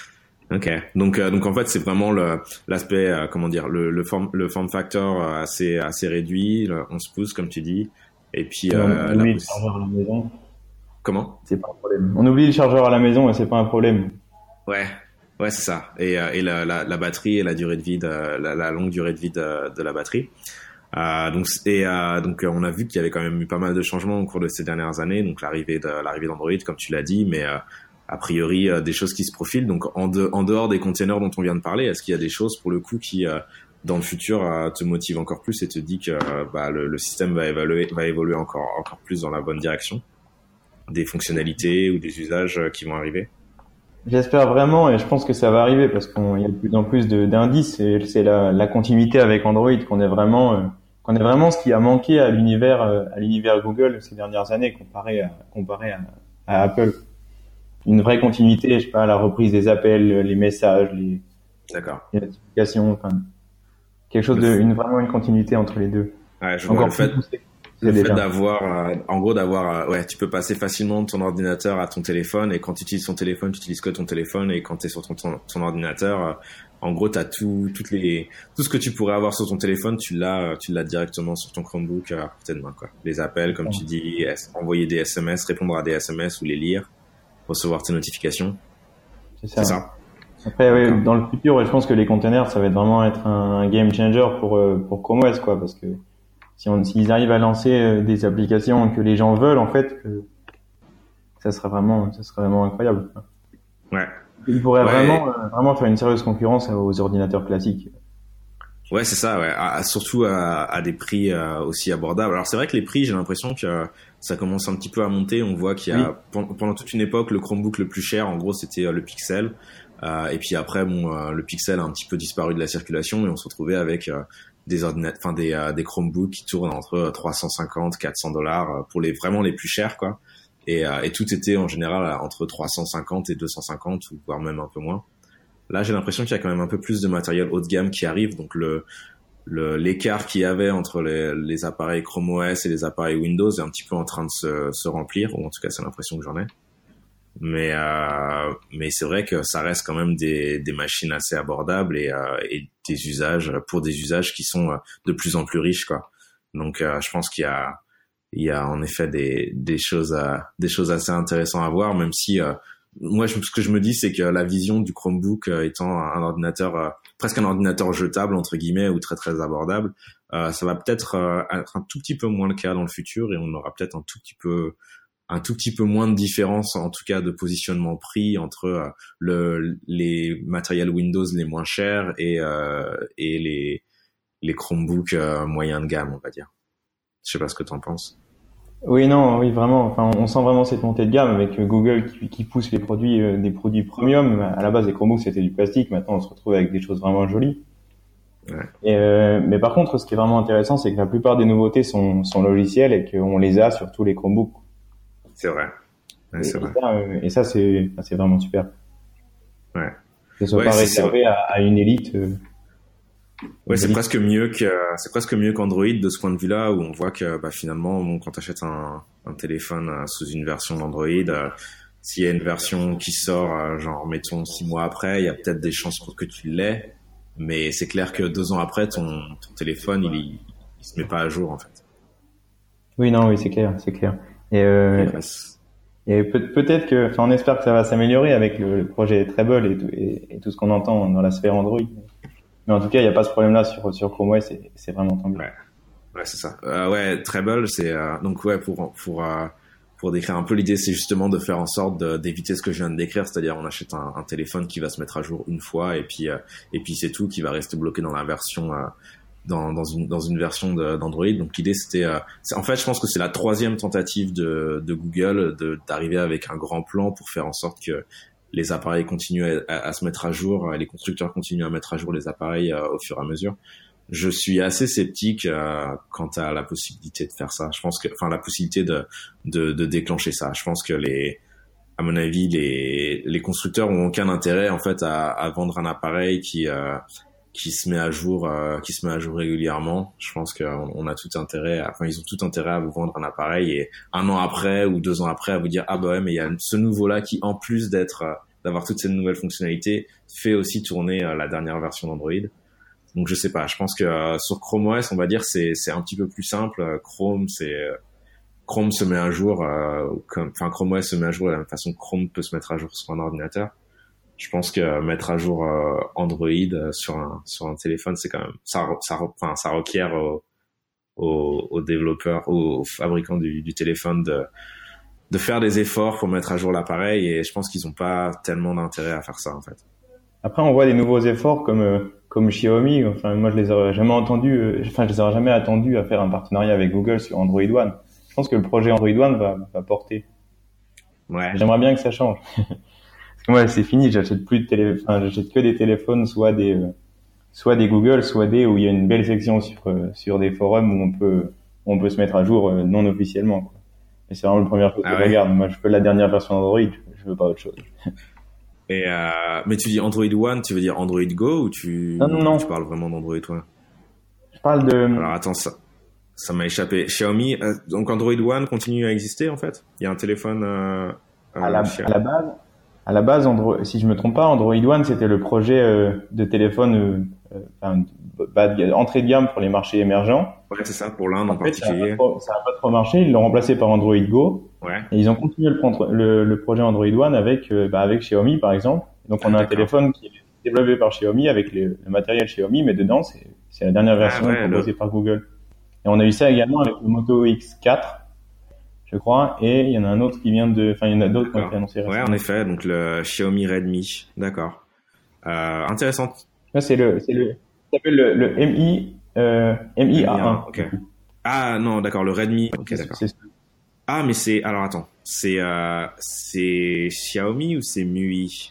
Ok. Donc euh, donc en fait c'est vraiment le l'aspect euh, comment dire le le form le form factor euh, assez assez réduit, le onze pouces comme tu dis, et puis Et on, euh, on la oublie le possi- chargeur à la maison, comment? c'est pas un problème. On oublie le chargeur à la maison et c'est pas un problème. Ouais. Ouais, c'est ça. Et euh, et la, la la batterie et la durée de vie de la, la longue durée de vie de de la batterie. Euh, donc et euh, donc euh, on a vu qu'il y avait quand même eu pas mal de changements au cours de ces dernières années, donc l'arrivée de l'arrivée d'Android comme tu l'as dit, mais euh, a priori euh, des choses qui se profilent. Donc en, de, en dehors des containers dont on vient de parler, est-ce qu'il y a des choses pour le coup qui euh, dans le futur euh, te motivent encore plus et te dit que euh, bah, le, le système va évoluer va évoluer encore encore plus dans la bonne direction, des fonctionnalités ou des usages euh, qui vont arriver? J'espère vraiment et je pense que ça va arriver parce qu'il y a de plus en plus de- d'indices et c'est la, la continuité avec Android qu'on est vraiment, euh, qu'on est vraiment ce qui a manqué à l'univers, euh, à l'univers Google ces dernières années comparé à, comparé à, à Apple. Une vraie continuité, je sais pas, la reprise des appels, les messages, les, D'accord. les notifications, enfin, quelque chose Le de, f- une, vraiment une continuité entre les deux. Ouais, je vois Encore le fait plus poussé. le C'est fait déjà. d'avoir euh, en gros d'avoir euh, ouais tu peux passer facilement de ton ordinateur à ton téléphone, et quand tu utilises ton téléphone tu utilises que ton téléphone, et quand tu es sur ton, ton, ton ordinateur euh, en gros t'as tout toutes les tout ce que tu pourrais avoir sur ton téléphone, tu l'as euh, tu l'as directement sur ton Chromebook euh, à portée de main, quoi. Les appels comme tu dis, S- envoyer des S M S, répondre à des S M S ou les lire, recevoir tes notifications, C'est c'est ça. ça. Après, ouais, D'accord. dans le futur, ouais, je pense que les containers, ça va être vraiment être un, un game changer pour euh, pour Chrome O S, quoi, parce que si on s'ils arrivent à lancer euh, des applications que les gens veulent, en fait, que ça sera vraiment, ça serait vraiment incroyable. Ouais. Ils pourraient Ouais. vraiment euh, vraiment faire une sérieuse concurrence aux ordinateurs classiques. Ouais, c'est ça, ouais. À- à- surtout à, à des prix euh, aussi abordables. Alors c'est vrai que les prix, j'ai l'impression que euh, ça commence un petit peu à monter. On voit qu'il y Oui, a pen- pendant toute une époque le Chromebook le plus cher, en gros, c'était euh, le Pixel. Euh, et puis après, bon, euh, le Pixel a un petit peu disparu de la circulation, et on se retrouvait avec euh, des ordinateurs, enfin des euh, des Chromebooks qui tournent entre euh, trois cent cinquante, quatre cents dollars euh, pour les vraiment les plus chers, quoi. Et, euh, et tout était en général à- entre trois cent cinquante et deux cent cinquante, ou voire même un peu moins. Là, j'ai l'impression qu'il y a quand même un peu plus de matériel haut de gamme qui arrive, donc le le l'écart qu'il y avait entre les, les appareils Chrome O S et les appareils Windows est un petit peu en train de se, se remplir, ou en tout cas c'est l'impression que j'en ai. Mais euh, mais c'est vrai que ça reste quand même des des machines assez abordables, et euh, et des usages pour des usages qui sont euh, de plus en plus riches, quoi. Donc euh, je pense qu'il y a il y a en effet des des choses à, des choses assez intéressantes à voir, même si euh, moi je, ce que je me dis c'est que la vision du Chromebook euh, étant un ordinateur euh, presque un ordinateur jetable entre guillemets, ou très très abordable, euh, ça va peut-être euh, être un tout petit peu moins le cas dans le futur, et on aura peut-être un tout petit peu un tout petit peu moins de différence, en tout cas de positionnement prix, entre euh, le les matériels Windows les moins chers et euh, et les les Chromebooks euh, moyens de gamme, on va dire. Je sais pas ce que t'en penses. oui, non, oui, vraiment. Enfin, on sent vraiment cette montée de gamme avec euh, Google qui, qui pousse les produits, euh, des produits premium. À la base, les Chromebooks c'était du plastique. Maintenant, on se retrouve avec des choses vraiment jolies. Ouais, Et euh, mais par contre, ce qui est vraiment intéressant, c'est que la plupart des nouveautés sont, sont logicielles et qu'on les a sur tous les Chromebooks. c'est vrai. Ouais, Et, c'est et vrai. ça, euh, et ça, c'est, ça, c'est vraiment super. Ouais. Que ce soit Ouais, pas c'est c'est réservé à, à une élite. Euh, ouais, une c'est élite. presque mieux que c'est presque mieux qu'Android de ce point de vue-là, où on voit que bah finalement, bon, quand tu achètes un un téléphone euh, sous une version d'Android, euh, s'il y a une version qui sort euh, genre mettons six mois après, il y a peut-être des chances pour que tu l'aies, mais c'est clair que deux ans après ton ton téléphone, il il, il se met pas à jour en fait. Oui, non, oui, c'est clair, c'est clair. Et, euh, Et, bah, c'est- et peut- peut-être que, enfin, on espère que ça va s'améliorer avec le, le projet Treble et tout, et, et tout ce qu'on entend dans la sphère Android. Mais en tout cas, il n'y a pas ce problème-là sur, sur Chrome O S, et c'est vraiment tant mieux. ouais. Ouais, c'est ça. Euh, ouais, Treble, c'est euh, donc ouais pour pour euh, pour décrire un peu l'idée, c'est justement de faire en sorte de, d'éviter ce que je viens de décrire, c'est-à-dire on achète un, un téléphone qui va se mettre à jour une fois, et puis euh, et puis c'est tout, qui va rester bloqué dans la version euh, dans dans une dans une version de, d'Android. Donc l'idée c'était euh, c'est, en fait je pense que c'est la troisième tentative de de Google de d'arriver avec un grand plan pour faire en sorte que les appareils continuent à, à, à se mettre à jour, les constructeurs continuent à mettre à jour les appareils euh, au fur et à mesure. Je suis assez sceptique euh, quant à la possibilité de faire ça. Je pense que, enfin, la possibilité de, de de déclencher ça. Je pense que les, à mon avis, les les constructeurs ont aucun intérêt en fait à, à vendre un appareil qui euh, qui se met à jour, euh, qui se met à jour régulièrement. Je pense qu'on on a tout intérêt, à, enfin, ils ont tout intérêt à vous vendre un appareil, et un an après ou deux ans après à vous dire ah bah ouais, mais il y a ce nouveau là qui, en plus d'être d'avoir toutes ces nouvelles fonctionnalités fait aussi tourner euh, la dernière version d'Android. Donc je sais pas, je pense que euh, sur Chrome O S, on va dire c'est c'est un petit peu plus simple. Chrome, c'est euh, Chrome se met à jour euh, comme enfin Chrome O S se met à jour de la même façon que Chrome peut se mettre à jour sur un ordinateur. Je pense que euh, mettre à jour euh, Android euh, sur un sur un téléphone, c'est quand même ça ça enfin ça requiert aux, aux, aux développeurs, aux, aux fabricants du, du téléphone de de faire des efforts pour mettre à jour l'appareil, et je pense qu'ils ont pas tellement d'intérêt à faire ça en fait. Après, on voit des nouveaux efforts comme euh, comme Xiaomi. Enfin, moi, je les aurais jamais entendus. Euh, enfin, je les aurais jamais attendus à faire un partenariat avec Google sur Android One. Je pense que le projet Android One va, va porter. Ouais. J'aimerais bien que ça change. Parce que moi, c'est fini. J'achète plus de télé. Enfin, j'achète que des téléphones, soit des euh, soit des Google, soit des où il y a une belle section sur euh, sur des forums où on peut où on peut se mettre à jour euh, non officiellement, quoi. Et c'est vraiment la première chose Ah que ouais. je regarde. Moi, je veux la dernière version d'Android. Je veux pas autre chose. Et euh, mais tu dis Android One, tu veux dire Android Go ou tu Non, non, non. tu parles vraiment d'Android One? Je parle de. Alors attends, ça ça m'a échappé. Xiaomi, euh, donc Android One continue à exister en fait. Il y a un téléphone euh, euh, à, la, chez- à la base, à la base, Android, si je me trompe pas, Android One, c'était le projet euh, de téléphone euh, euh, enfin, bas de, entrée de gamme pour les marchés émergents. Ouais, c'est ça, pour l'Inde en, En fait, ça a particulier. pas trop- ça a pas trop marché. Ils l'ont remplacé par Android Go. Ouais. Et ils ont continué le, prendre- le, le projet Android One avec, euh, bah, avec Xiaomi, par exemple. Donc, on Ah, a un d'accord. téléphone qui est développé par Xiaomi avec les- le matériel Xiaomi, mais dedans, c'est, c'est la dernière version Ah, ouais, proposée par Google. Et on a eu ça également avec le Moto X quatre, je crois. Et il y en a un autre qui vient de, enfin, il y en a d'autres qui ont été D'accord. annoncés Ouais, récemment. en effet, donc le Xiaomi Redmi, d'accord. Euh, intéressant. Là, c'est le, c'est le, ça s'appelle le, le M I, euh, M I A un. Ok. Ah non, d'accord, le Redmi. Ok, C'est- d'accord. c'est- Ah, mais c'est alors attends, c'est euh, c'est Xiaomi ou c'est M U I?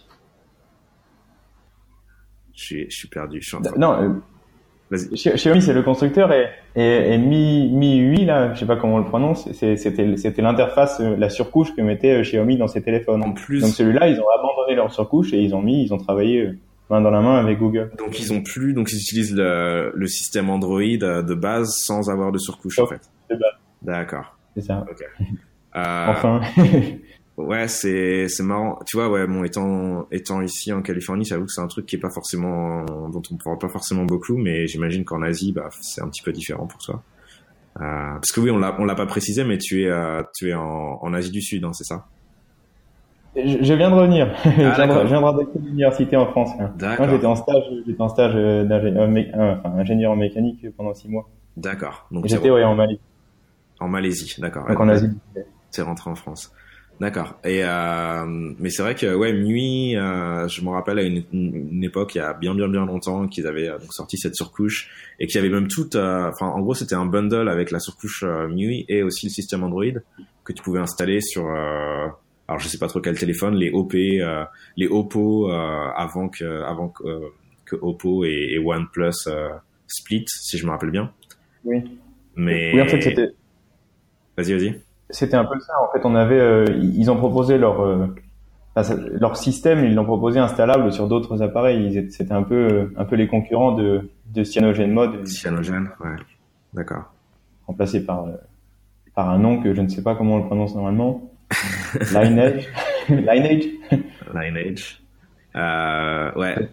Je suis je suis perdu. Je suis en train. Non, euh, Vas-y. Xi- Xiaomi, c'est le constructeur, et, et, et Mi, Mi U I, là, je sais pas comment on le prononce, c'est- c'était, c'était l'interface, euh, la surcouche que mettait euh, Xiaomi dans ses téléphones. En plus, Donc celui-là, ils ont abandonné leur surcouche et ils ont mis, ils ont travaillé euh, main dans la main avec Google. donc ils ont plus, donc ils utilisent le le système Android euh, de base sans avoir de surcouche en Sauf fait. de base. D'accord. C'est ça. Ok. Euh, Enfin. Ouais, c'est c'est marrant. Tu vois, ouais, bon, étant étant ici en Californie, j'avoue que c'est un truc qui est pas forcément dont on parle pas forcément beaucoup, mais j'imagine qu'en Asie, bah, c'est un petit peu différent pour toi. Euh, parce que oui, on l'a on l'a pas précisé, mais tu es euh, tu es en en Asie du Sud, hein, c'est ça? je, je viens de revenir. je viens de, d'accord. je viens de rentrer de l'université en France. hein. D'accord. Moi, j'étais en stage, j'étais en stage euh, d'ingénieur, mé- euh, enfin, ingénieur en mécanique pendant six mois. D'accord. Donc Et t'es j'étais, ouais, en Malaisie. en Malaisie, d'accord. Donc Ouais, en donc, Asie. t'es rentré en France. D'accord. Et euh, mais c'est vrai que ouais, M U I, euh, je me rappelle à une, une, une époque il y a bien bien bien longtemps qu'ils avaient euh, donc sorti cette surcouche et qu'il y avait même toute, euh, enfin en gros c'était un bundle avec la surcouche euh, M U I et aussi le système Android que tu pouvais installer sur, euh, alors je sais pas trop quel téléphone, les O P, euh, les Oppo euh, avant que avant que, euh, que Oppo et, et OnePlus euh, split, si je me rappelle bien. Oui. Mais Oui, en fait, c'était, vas-y vas-y. C'était un peu ça. En fait, on avait, euh, ils ont proposé leur, euh, enfin, ça- leur système, ils l'ont proposé installable sur d'autres appareils. Ils étaient- C'était un peu, euh, un peu les concurrents de, de CyanogenMod, Cyanogen, ouais. D'accord. remplacé par, euh, par un nom que je ne sais pas comment on le prononce normalement. Lineage. Lineage. Lineage. Euh, ouais.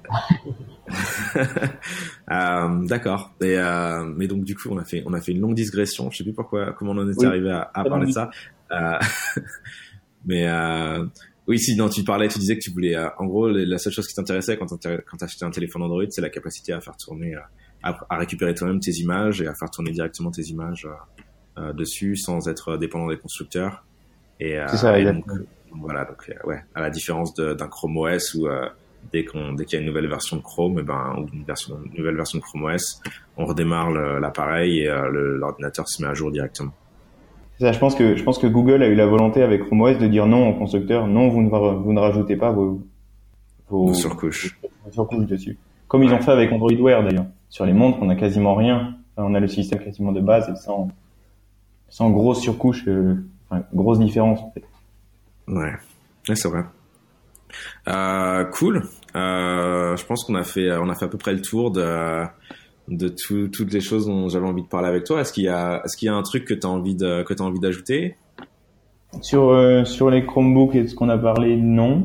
euh, d'accord. Et euh, mais donc du coup, on a fait on a fait une longue digression. Je sais plus pourquoi comment on en était Oui. arrivé à, à parler de ça. Euh, mais euh, oui, si non, tu parlais, tu disais que tu voulais. Euh, en gros, la seule chose qui t'intéressait quand t'intér- quand t'achetais un téléphone Android, c'est la capacité à faire tourner, euh, à, à récupérer toi-même tes images et à faire tourner directement tes images euh, euh, dessus sans être dépendant des constructeurs. Et, euh, C'est ça, et exactement. donc, voilà, donc euh, ouais, à la différence de, d'un Chrome O S où euh, dès qu'on dès qu'il y a une nouvelle version de Chrome, et ben ou une version une nouvelle version de Chrome O S, on redémarre le, l'appareil et euh, le, l'ordinateur se met à jour directement. C'est ça, je pense que, je pense que Google a eu la volonté avec Chrome O S de dire non aux constructeurs, non, vous ne, vous ne rajoutez pas vos, vos, Vos surcouches. vos surcouches dessus. Comme ils ont fait avec Android Wear d'ailleurs. Sur les montres, on a quasiment rien. Enfin, on a le système quasiment de base et sans, sans grosse surcouche, euh, enfin, grosse différence en fait. Ouais, ouais c'est vrai. Euh, cool. Euh, je pense qu'on a fait on a fait à peu près le tour de de tout, toutes les choses dont j'avais envie de parler avec toi. Est-ce qu'il y a est-ce qu'il y a un truc que t'as envie de que t'as envie d'ajouter? Sur, euh, sur les Chromebooks et ce qu'on a parlé, non.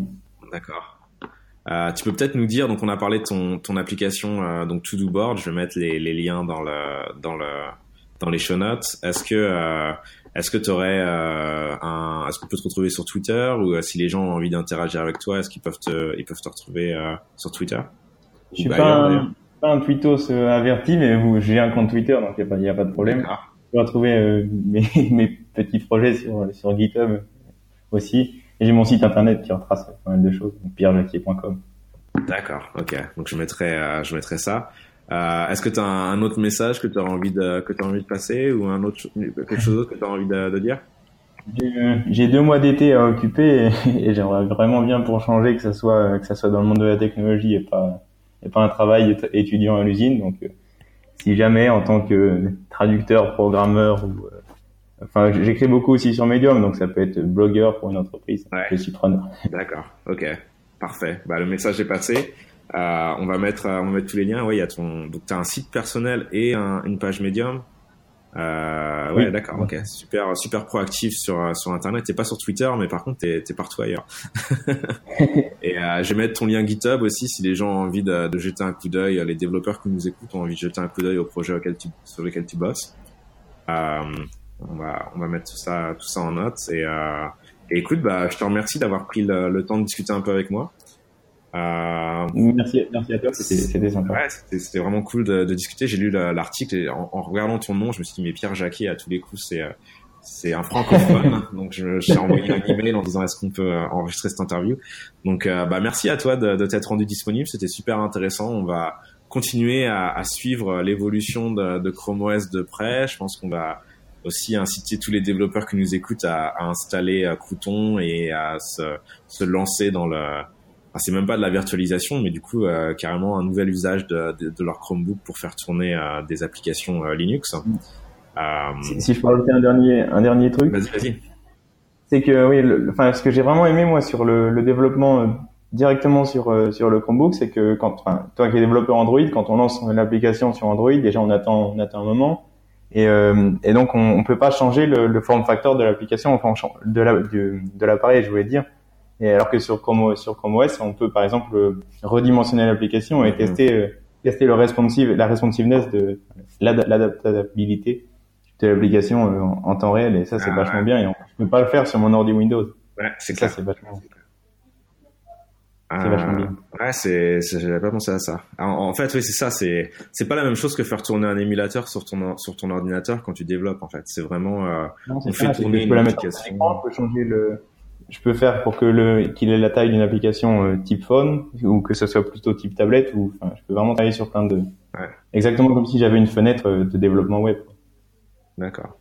D'accord. Euh, tu peux peut-être nous dire, donc on a parlé de ton, ton application, euh, donc To Do Board, je vais mettre les, les liens dans le, dans le, dans les show notes. Est-ce que, euh, est-ce que tu aurais euh, un, est-ce qu'on peut te retrouver sur Twitter ou euh, si les gens ont envie d'interagir avec toi, est-ce qu'ils peuvent te, ils peuvent te retrouver euh, sur Twitter? Je suis pas un, pas un tweetos euh, averti, mais vous, j'ai un compte Twitter, donc il n'y a pas, y a pas de problème. D'accord. Tu peux retrouver euh, mes, mes petits projets sur, sur GitHub aussi. Et j'ai mon site internet qui retrace pas mal de choses, pierre jacquier point com. D'accord, ok. Donc je mettrai, euh, je mettrai ça. Euh, est-ce que tu as un, un autre message que tu as envie de, que tu as envie de passer ou un autre, quelque chose d'autre que tu as envie de, de dire? J'ai, j'ai deux mois d'été à occuper et, et j'aimerais vraiment bien pour changer que ça soit, que ça soit dans le monde de la technologie et pas, et pas un travail étudiant à l'usine. Donc, si jamais en tant que traducteur, programmeur ou euh, Enfin, j'écris beaucoup aussi sur Medium, donc ça peut être blogueur pour une entreprise. Ouais. Je suis preneur. D'accord, ok, parfait. Bah le message est passé. Euh, on va mettre, on va mettre tous les liens. Ouais, il y a ton, donc t'as un site personnel et un, une page Medium. Euh, ouais, oui. D'accord, ok, super, super proactif sur sur Internet. T'es pas sur Twitter, mais par contre t'es t'es partout ailleurs. Et euh, je vais mettre ton lien GitHub aussi si les gens ont envie de, de jeter un coup d'œil, les développeurs qui nous écoutent ont envie de jeter un coup d'œil au projet auquel tu, sur lequel tu bosses. Euh, On va, on va mettre tout ça, tout ça en note. Et, euh, et écoute, bah, je te remercie d'avoir pris le, le temps de discuter un peu avec moi. Euh, merci, merci à toi. C'était, c'était sympa. Ouais, c'était, c'était vraiment cool de, de discuter. J'ai lu l'article et en, en regardant ton nom, je me suis dit, mais Pierre Jacquier, à tous les coups, c'est, c'est un francophone. Donc, je, je t'ai envoyé un email en disant, est-ce qu'on peut enregistrer cette interview? Donc, euh, bah, merci à toi de, de t'être rendu disponible. C'était super intéressant. On va continuer à, à suivre l'évolution de, de Chrome O S de près. Je pense qu'on va aussi inciter tous les développeurs qui nous écoutent à, à installer euh, Crouton et à se, se lancer dans le... Enfin, c'est même pas de la virtualisation, mais du coup, euh, carrément un nouvel usage de, de, de leur Chromebook pour faire tourner euh, des applications euh, Linux. Euh... Si, si je peux rajouter un dernier, un dernier truc. Vas-y, vas-y. C'est que, oui, le, enfin, ce que j'ai vraiment aimé, moi, sur le, le développement euh, directement sur, euh, sur le Chromebook, c'est que quand, enfin, toi qui es développeur Android, quand on lance l'application sur Android, déjà on attend, on attend un moment. Et, euh, et donc on, on peut pas changer le, le form factor de l'application, enfin de la du, de l'appareil, je voulais dire. Et alors que sur Chrome sur Chrome O S, on peut par exemple redimensionner l'application et tester euh, tester le responsive, la responsiveness de l'adaptabilité de l'application euh, en, en temps réel. Et ça c'est ah, vachement ouais. bien. Et on, je peux pas le faire sur mon ordi Windows. Ouais, c'est ça, clair. c'est vachement. C'est vachement bien. Ouais, c'est, c'est, j'avais pas pensé à ça. En, en fait, oui, c'est ça, c'est, c'est pas la même chose que faire tourner un émulateur sur ton, sur ton ordinateur quand tu développes, en fait. C'est vraiment, euh, non, c'est on ça, fait tourner une application. Je peux changer le, je peux faire pour que le, qu'il ait la taille d'une application euh, type phone, ou que ce soit plutôt type tablette, ou, enfin, je peux vraiment travailler sur plein de, ouais. Exactement comme si j'avais une fenêtre de développement web. D'accord.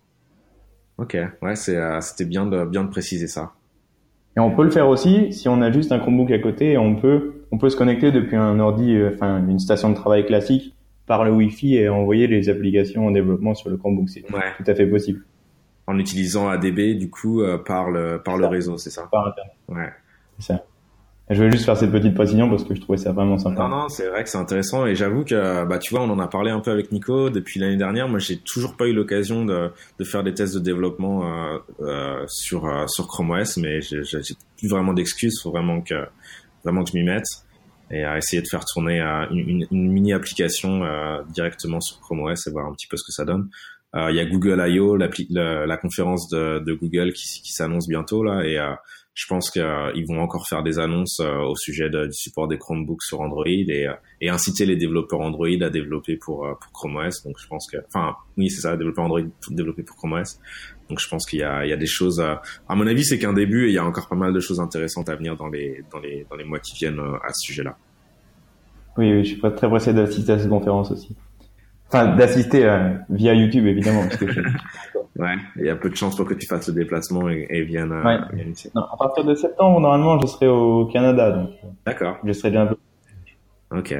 Ok. Ouais, c'est, euh, c'était bien de, bien de préciser ça. Et on peut le faire aussi si on a juste un Chromebook à côté. Et on peut, on peut se connecter depuis un ordi, euh, enfin une station de travail classique par le Wi-Fi et envoyer les applications en développement sur le Chromebook. C'est ouais. tout à fait possible. En utilisant A D B du coup euh, par le par le réseau, c'est ça. Par Internet. Ouais. C'est ça. Et je voulais juste faire cette petite précision parce que je trouvais ça vraiment sympa. Non, non, c'est vrai que c'est intéressant et j'avoue que, bah, tu vois, on en a parlé un peu avec Nico depuis l'année dernière. Moi, j'ai toujours pas eu l'occasion de, de faire des tests de développement euh, euh, sur euh, sur Chrome O S, mais j'ai, j'ai plus vraiment d'excuses. Faut vraiment que vraiment que je m'y mette et à essayer de faire tourner euh, une, une, une mini application euh, directement sur Chrome O S et voir un petit peu ce que ça donne. Il euh, y a Google I O, la, la conférence de, de Google qui, qui s'annonce bientôt là et euh, je pense qu'ils euh, vont encore faire des annonces euh, au sujet de, du support des Chromebooks sur Android et, euh, et inciter les développeurs Android à développer pour, euh, pour Chrome O S. Donc je pense que, enfin, oui, c'est ça, développeurs Android pour développer pour Chrome O S. Donc je pense qu'il y a, il y a des choses. Euh, à mon avis, c'est qu'un début et il y a encore pas mal de choses intéressantes à venir dans les, dans les, dans les mois qui viennent euh, à ce sujet-là. Oui, oui, je suis très pressé d'assister à cette conférence aussi. Enfin, d'assister euh, via YouTube évidemment, parce que je... Ouais, il y a peu de chances pour que tu fasses le déplacement et, et vienne, ouais. euh, vienne ici. Non, à partir de septembre, normalement, je serai au Canada, donc. D'accord. Je serai déjà un peu. Ok.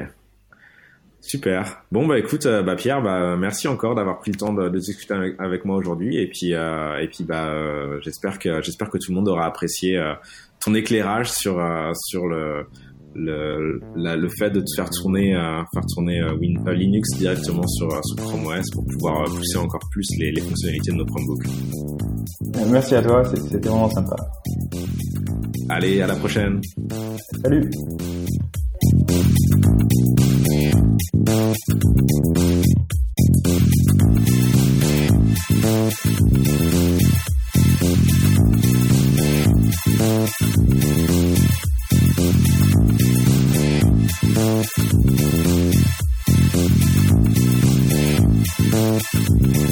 Super. Bon, bah, écoute, euh, bah, Pierre, bah, merci encore d'avoir pris le temps de, de discuter avec, avec moi aujourd'hui. Et puis, euh, et puis, bah, euh, j'espère que, j'espère que tout le monde aura apprécié, euh, ton éclairage sur, euh, sur le, le, la, le fait de te faire tourner, euh, faire tourner euh, Win, euh, Linux directement sur, euh, sur Chrome O S pour pouvoir euh, pousser encore plus les, les fonctionnalités de nos Chromebooks. Merci à toi, c'était vraiment sympa. Allez, à la prochaine. Salut. Thank you.